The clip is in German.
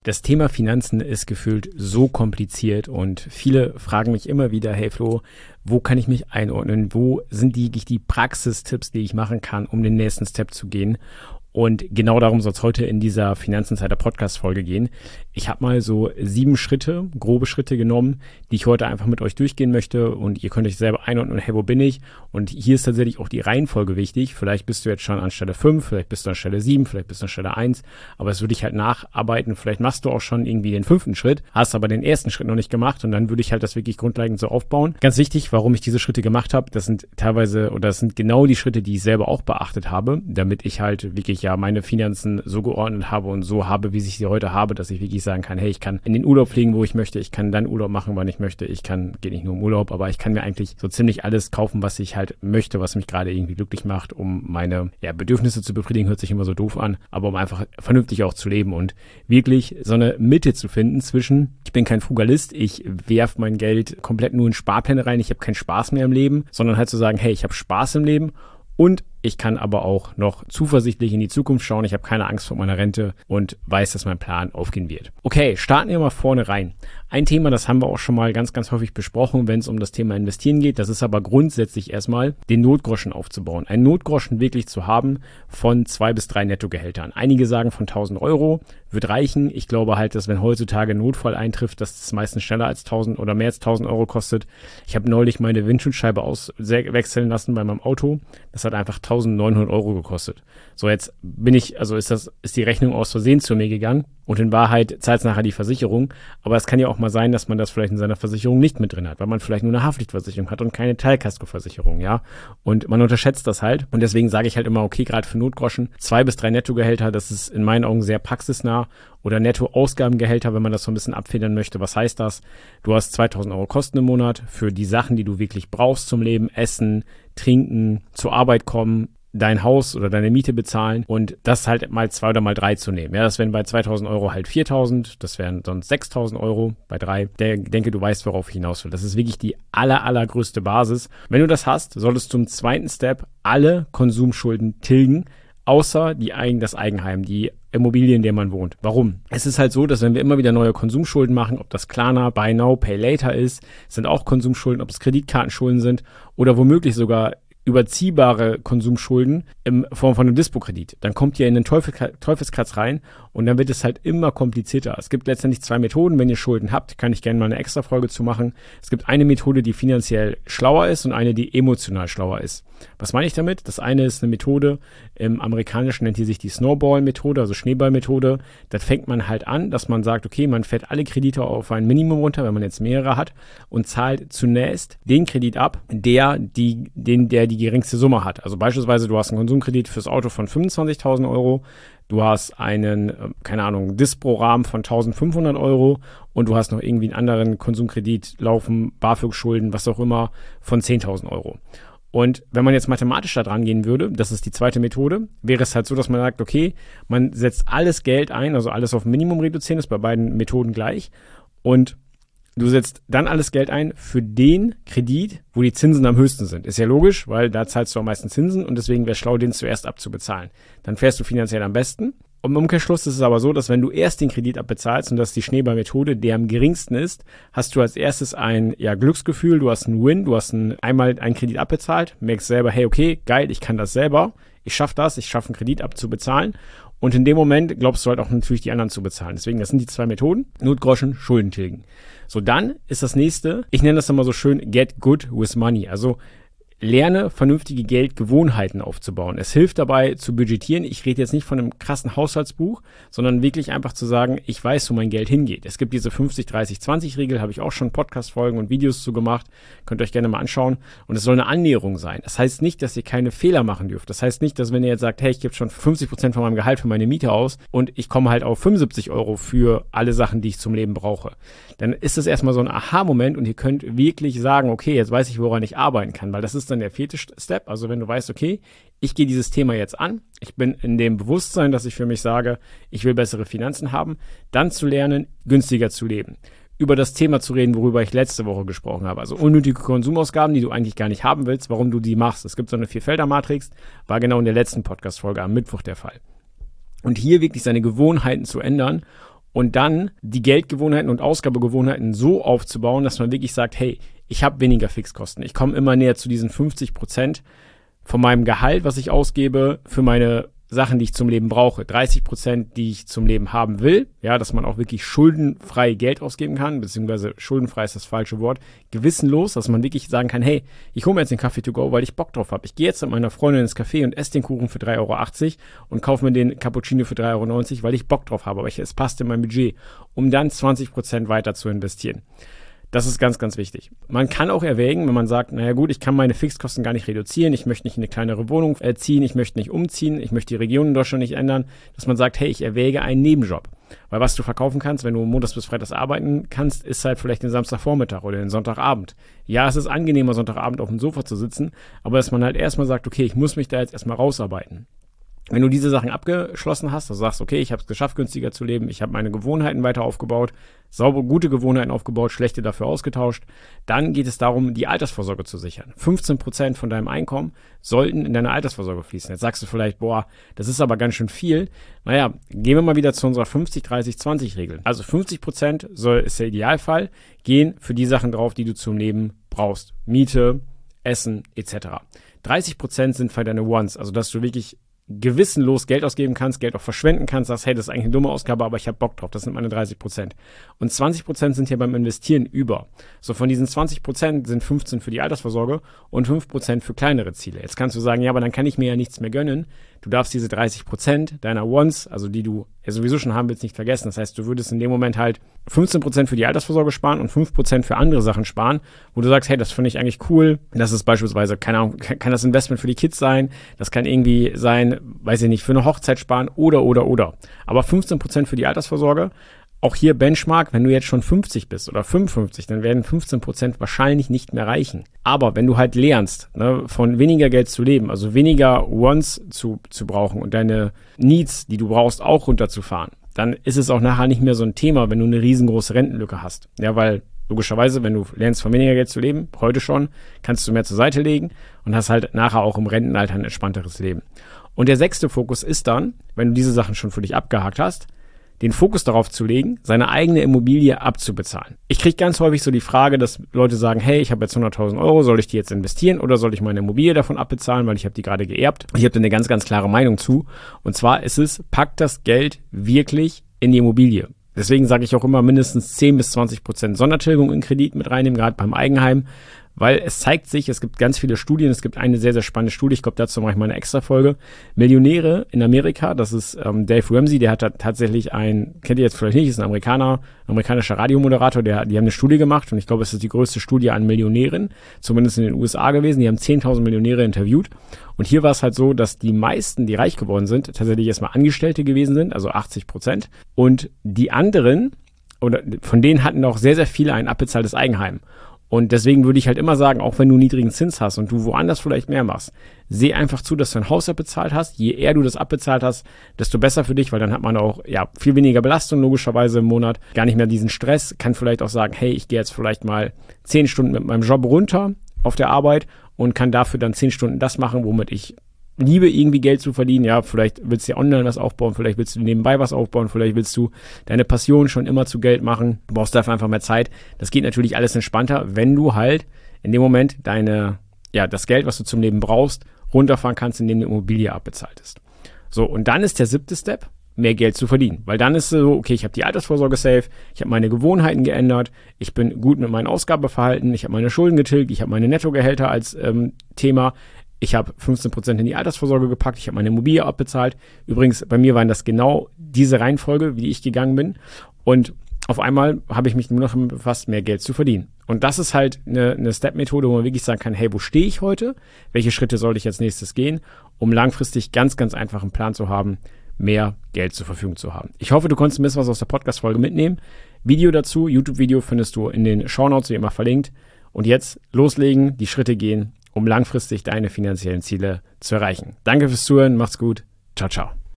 Das Thema Finanzen ist gefühlt so kompliziert und viele fragen mich immer wieder, hey Flo, wo kann ich mich einordnen? Wo sind die Praxistipps, die ich machen kann, um den nächsten Step zu gehen? Und genau darum soll es heute in dieser Finanzinsider-Podcast-Folge gehen. Ich habe mal so 7 Schritte, grobe Schritte genommen, die ich heute einfach mit euch durchgehen möchte. Und ihr könnt euch selber einordnen, hey, wo bin ich? Und hier ist tatsächlich auch die Reihenfolge wichtig. Vielleicht bist du jetzt schon an Stelle 5, vielleicht bist du an Stelle 7, vielleicht bist du an Stelle 1. Aber es würde ich halt nacharbeiten. Vielleicht machst du auch schon irgendwie den 5. Schritt, hast aber den ersten Schritt noch nicht gemacht. Und dann würde ich halt das wirklich grundlegend so aufbauen. Ganz wichtig, warum ich diese Schritte gemacht habe, das sind genau die Schritte, die ich selber auch beachtet habe, damit ich halt wirklich meine Finanzen so geordnet habe und so habe, wie ich sie heute habe, dass ich wirklich sagen kann, hey, ich kann in den Urlaub fliegen, wo ich möchte, ich kann dann Urlaub machen, wann ich möchte, geht nicht nur um Urlaub, aber ich kann mir eigentlich so ziemlich alles kaufen, was ich halt möchte, was mich gerade irgendwie glücklich macht, um meine Bedürfnisse zu befriedigen, hört sich immer so doof an, aber um einfach vernünftig auch zu leben und wirklich so eine Mitte zu finden zwischen, ich bin kein Frugalist, ich werfe mein Geld komplett nur in Sparpläne rein, ich habe keinen Spaß mehr im Leben, sondern halt zu sagen, hey, ich habe Spaß im Leben und ich kann aber auch noch zuversichtlich in die Zukunft schauen. Ich habe keine Angst vor meiner Rente und weiß, dass mein Plan aufgehen wird. Okay, starten wir mal vorne rein. Ein Thema, das haben wir auch schon mal ganz, ganz häufig besprochen, wenn es um das Thema Investieren geht. Das ist aber grundsätzlich erstmal, den Notgroschen aufzubauen. Einen Notgroschen wirklich zu haben von 2 bis 3 Nettogehältern. Einige sagen von 1.000 Euro wird reichen. Ich glaube halt, dass wenn heutzutage ein Notfall eintrifft, dass es meistens schneller als 1.000 oder mehr als 1.000 Euro kostet. Ich habe neulich meine Windschutzscheibe wechseln lassen bei meinem Auto. Das hat einfach 1.900 Euro gekostet. So, jetzt ist die Rechnung aus Versehen zu mir gegangen und in Wahrheit zahlt es nachher die Versicherung. Aber es kann ja auch mal sein, dass man das vielleicht in seiner Versicherung nicht mit drin hat, weil man vielleicht nur eine Haftpflichtversicherung hat und keine Teilkaskoversicherung, ja. Und man unterschätzt das halt. Und deswegen sage ich halt immer, okay, gerade für Notgroschen, 2 bis 3 Nettogehälter, das ist in meinen Augen sehr praxisnah. Oder Nettoausgabengehälter, wenn man das so ein bisschen abfedern möchte. Was heißt das? Du hast 2.000 Euro Kosten im Monat für die Sachen, die du wirklich brauchst zum Leben, Essen, Trinken, zur Arbeit kommen, dein Haus oder deine Miete bezahlen und das halt mal 2 oder mal 3 zu nehmen. Ja, das wären bei 2.000 Euro halt 4.000, das wären sonst 6.000 Euro bei 3. Denke, du weißt, worauf ich hinaus will. Das ist wirklich die allergrößte Basis. Wenn du das hast, solltest du im zweiten Step alle Konsumschulden tilgen, außer das Eigenheim, die Immobilien, in der man wohnt. Warum? Es ist halt so, dass wenn wir immer wieder neue Konsumschulden machen, ob das Klarna, Buy Now, Pay Later ist, sind auch Konsumschulden, ob es Kreditkartenschulden sind oder womöglich sogar überziehbare Konsumschulden in Form von einem Dispo-Kredit. Dann kommt ihr in den Teufelskreis rein und dann wird es halt immer komplizierter. Es gibt letztendlich 2 Methoden. Wenn ihr Schulden habt, kann ich gerne mal eine extra Folge zu machen. Es gibt eine Methode, die finanziell schlauer ist und eine, die emotional schlauer ist. Was meine ich damit? Das eine ist eine Methode, im Amerikanischen nennt die sich die Snowball-Methode, also Schneeball-Methode. Da fängt man halt an, dass man sagt, okay, man fährt alle Kredite auf ein Minimum runter, wenn man jetzt mehrere hat und zahlt zunächst den Kredit ab, der die geringste Summe hat. Also beispielsweise, du hast einen Konsumkredit fürs Auto von 25.000 Euro, du hast einen, Dispo-Rahmen von 1.500 Euro und du hast noch irgendwie einen anderen Konsumkredit laufen, BAföG-Schulden, was auch immer, von 10.000 Euro. Und wenn man jetzt mathematisch da dran gehen würde, das ist die zweite Methode, wäre es halt so, dass man sagt, okay, man setzt alles Geld ein, also alles auf Minimum reduzieren, ist bei beiden Methoden gleich und du setzt dann alles Geld ein für den Kredit, wo die Zinsen am höchsten sind. Ist ja logisch, weil da zahlst du am meisten Zinsen und deswegen wäre es schlau, den zuerst abzubezahlen. Dann fährst du finanziell am besten. Und im Umkehrschluss ist es aber so, dass wenn du erst den Kredit abbezahlst, und das ist die Schneeballmethode, der am geringsten ist, hast du als erstes ein Glücksgefühl, du hast einen Win, du hast einmal einen Kredit abbezahlt, merkst selber, hey, okay, geil, ich kann das selber, ich schaffe einen Kredit abzubezahlen. Und in dem Moment glaubst du halt auch natürlich die anderen zu bezahlen. Deswegen, das sind die 2 Methoden. Notgroschen, Schulden tilgen. So, dann ist das nächste, ich nenne das immer so schön, get good with money. Also lerne vernünftige Geldgewohnheiten aufzubauen. Es hilft dabei zu budgetieren. Ich rede jetzt nicht von einem krassen Haushaltsbuch, sondern wirklich einfach zu sagen, ich weiß, wo mein Geld hingeht. Es gibt diese 50-30-20-Regel, habe ich auch schon Podcast-Folgen und Videos zu gemacht. Könnt ihr euch gerne mal anschauen. Und es soll eine Annäherung sein. Das heißt nicht, dass ihr keine Fehler machen dürft. Das heißt nicht, dass wenn ihr jetzt sagt, hey, ich gebe schon 50% von meinem Gehalt für meine Miete aus und ich komme halt auf 75 Euro für alle Sachen, die ich zum Leben brauche. Dann ist das erstmal so ein Aha-Moment und ihr könnt wirklich sagen, okay, jetzt weiß ich, woran ich arbeiten kann, weil das ist dann der 4. Step. Also wenn du weißt, okay, ich gehe dieses Thema jetzt an, ich bin in dem Bewusstsein, dass ich für mich sage, ich will bessere Finanzen haben, dann zu lernen, günstiger zu leben. Über das Thema zu reden, worüber ich letzte Woche gesprochen habe. Also unnötige Konsumausgaben, die du eigentlich gar nicht haben willst, warum du die machst. Es gibt so eine 4-Felder-Matrix, war genau in der letzten Podcast-Folge am Mittwoch der Fall. Und hier wirklich seine Gewohnheiten zu ändern und dann die Geldgewohnheiten und Ausgabegewohnheiten so aufzubauen, dass man wirklich sagt, hey, ich habe weniger Fixkosten. Ich komme immer näher zu diesen 50% von meinem Gehalt, was ich ausgebe für meine Sachen, die ich zum Leben brauche. 30%, die ich zum Leben haben will. Ja, dass man auch wirklich schuldenfrei Geld ausgeben kann, beziehungsweise schuldenfrei ist das falsche Wort. Gewissenlos, dass man wirklich sagen kann, hey, ich hole mir jetzt den Kaffee to go, weil ich Bock drauf habe. Ich gehe jetzt mit meiner Freundin ins Café und esse den Kuchen für 3,80 € und kaufe mir den Cappuccino für 3,90 €, weil ich Bock drauf habe. Aber es passt in mein Budget, um dann 20% weiter zu investieren. Das ist ganz, ganz wichtig. Man kann auch erwägen, wenn man sagt, naja gut, ich kann meine Fixkosten gar nicht reduzieren, ich möchte nicht in eine kleinere Wohnung ziehen, ich möchte nicht umziehen, ich möchte die Region in Deutschland nicht ändern, dass man sagt, hey, ich erwäge einen Nebenjob. Weil was du verkaufen kannst, wenn du montags bis freitags arbeiten kannst, ist halt vielleicht den Samstagvormittag oder den Sonntagabend. Ja, es ist angenehmer, Sonntagabend auf dem Sofa zu sitzen, aber dass man halt erstmal sagt, okay, ich muss mich da jetzt erstmal rausarbeiten. Wenn du diese Sachen abgeschlossen hast, also sagst, okay, ich habe es geschafft, günstiger zu leben, ich habe meine Gewohnheiten weiter aufgebaut, saubere, gute Gewohnheiten aufgebaut, schlechte dafür ausgetauscht, dann geht es darum, die Altersvorsorge zu sichern. 15% von deinem Einkommen sollten in deine Altersvorsorge fließen. Jetzt sagst du vielleicht, boah, das ist aber ganz schön viel. Naja, gehen wir mal wieder zu unserer 50-30-20-Regel. Also 50% ist der Idealfall, gehen für die Sachen drauf, die du zum Leben brauchst. Miete, Essen etc. 30% sind für deine Wants, also dass du wirklich gewissenlos Geld ausgeben kannst, Geld auch verschwenden kannst, sagst, hey, das ist eigentlich eine dumme Ausgabe, aber ich habe Bock drauf, das sind meine 30%. Und 20% sind hier beim Investieren über. So, von diesen 20% sind 15 für die Altersvorsorge und 5% für kleinere Ziele. Jetzt kannst du sagen, ja, aber dann kann ich mir ja nichts mehr gönnen. Du darfst diese 30% deiner Wants, also die du ja sowieso schon haben willst, nicht vergessen. Das heißt, du würdest in dem Moment halt 15% für die Altersvorsorge sparen und 5% für andere Sachen sparen, wo du sagst, hey, das finde ich eigentlich cool. Das ist beispielsweise, keine Ahnung, kann das Investment für die Kids sein, das kann irgendwie sein, weiß ich nicht, für eine Hochzeit sparen oder. Aber 15% für die Altersvorsorge. Auch hier Benchmark, wenn du jetzt schon 50 bist oder 55, dann werden 15% wahrscheinlich nicht mehr reichen. Aber wenn du halt lernst, ne, von weniger Geld zu leben, also weniger Wants zu brauchen und deine Needs, die du brauchst, auch runterzufahren, dann ist es auch nachher nicht mehr so ein Thema, wenn du eine riesengroße Rentenlücke hast. Ja, weil logischerweise, wenn du lernst, von weniger Geld zu leben, heute schon, kannst du mehr zur Seite legen und hast halt nachher auch im Rentenalter ein entspannteres Leben. Und der 6. Fokus ist dann, wenn du diese Sachen schon für dich abgehakt hast, den Fokus darauf zu legen, seine eigene Immobilie abzubezahlen. Ich kriege ganz häufig so die Frage, dass Leute sagen, hey, ich habe jetzt 100.000 €, soll ich die jetzt investieren oder soll ich meine Immobilie davon abbezahlen, weil ich habe die gerade geerbt. Ich habe da eine ganz, ganz klare Meinung zu. Und zwar ist es, packt das Geld wirklich in die Immobilie. Deswegen sage ich auch immer mindestens 10-20% Sondertilgung in Kredit mit reinnehmen, gerade beim Eigenheim. Weil es zeigt sich, es gibt ganz viele Studien, es gibt eine sehr, sehr spannende Studie, ich glaube, dazu mache ich mal eine extra Folge. Millionäre in Amerika, das ist Dave Ramsey, der hat da tatsächlich kennt ihr jetzt vielleicht nicht, ist ein amerikanischer Radiomoderator, die haben eine Studie gemacht und ich glaube, es ist die größte Studie an Millionären, zumindest in den USA gewesen. Die haben 10.000 Millionäre interviewt und hier war es halt so, dass die meisten, die reich geworden sind, tatsächlich erstmal Angestellte gewesen sind, also 80%. Und die anderen, oder von denen hatten auch sehr, sehr viele ein abbezahltes Eigenheim. Und deswegen würde ich halt immer sagen, auch wenn du niedrigen Zins hast und du woanders vielleicht mehr machst, seh einfach zu, dass du ein Haus abbezahlt hast. Je eher du das abbezahlt hast, desto besser für dich, weil dann hat man auch viel weniger Belastung logischerweise im Monat, gar nicht mehr diesen Stress, kann vielleicht auch sagen, hey, ich gehe jetzt vielleicht mal 10 Stunden mit meinem Job runter auf der Arbeit und kann dafür dann 10 Stunden das machen, womit ich liebe, irgendwie Geld zu verdienen. Ja, vielleicht willst du ja online was aufbauen, vielleicht willst du nebenbei was aufbauen, vielleicht willst du deine Passion schon immer zu Geld machen. Du brauchst dafür einfach mehr Zeit. Das geht natürlich alles entspannter, wenn du halt in dem Moment das Geld, was du zum Leben brauchst, runterfahren kannst, indem du Immobilie abbezahltest. So, und dann ist der 7. Step, mehr Geld zu verdienen. Weil dann ist so, okay, ich habe die Altersvorsorge safe, ich habe meine Gewohnheiten geändert, ich bin gut mit meinem Ausgabeverhalten, ich habe meine Schulden getilgt, ich habe meine Nettogehälter als Thema. Ich habe 15% in die Altersvorsorge gepackt, ich habe meine Immobilie abbezahlt. Übrigens, bei mir waren das genau diese Reihenfolge, wie ich gegangen bin. Und auf einmal habe ich mich nur noch befasst, mehr Geld zu verdienen. Und das ist halt eine Step-Methode, wo man wirklich sagen kann, hey, wo stehe ich heute? Welche Schritte sollte ich als nächstes gehen? Um langfristig ganz, ganz einfach einen Plan zu haben, mehr Geld zur Verfügung zu haben. Ich hoffe, du konntest ein bisschen was aus der Podcast-Folge mitnehmen. Video dazu, YouTube-Video findest du in den Shownotes, wie immer verlinkt. Und jetzt loslegen, die Schritte gehen, um langfristig deine finanziellen Ziele zu erreichen. Danke fürs Zuhören, macht's gut, ciao, ciao.